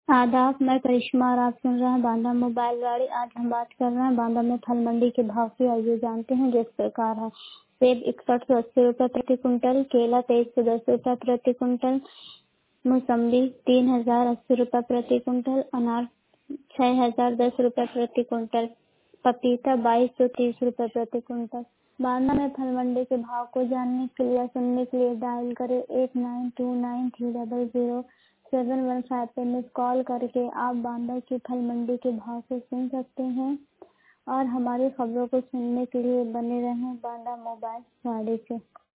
आदाब, मैं करिश्मा और आप सुन रहे हैं बांदा मोबाइल गाड़ी। आज हम बात कर रहे हैं बांदा में फल मंडी के भाव की। आइए जानते हैं। जिस प्रकार है सेब 6180 रुपये प्रति कुंटल, केला 2310 रुपये प्रति कुंटल, मौसम्बी 3080 रुपये प्रति कुंटल, अनार 6010 रुपये प्रति कुंटल, पपीता 2230 रुपये प्रति कुंटल। बांदा में फल मंडी के भाव को जानने के लिए या सुनने के लिए डायल करें 8929300715 पे मिस कॉल करके आप बांदा की फल मंडी के भाव को सुन सकते हैं और हमारी खबरों को सुनने के लिए बने रहें बांदा मोबाइल गाड़ी से।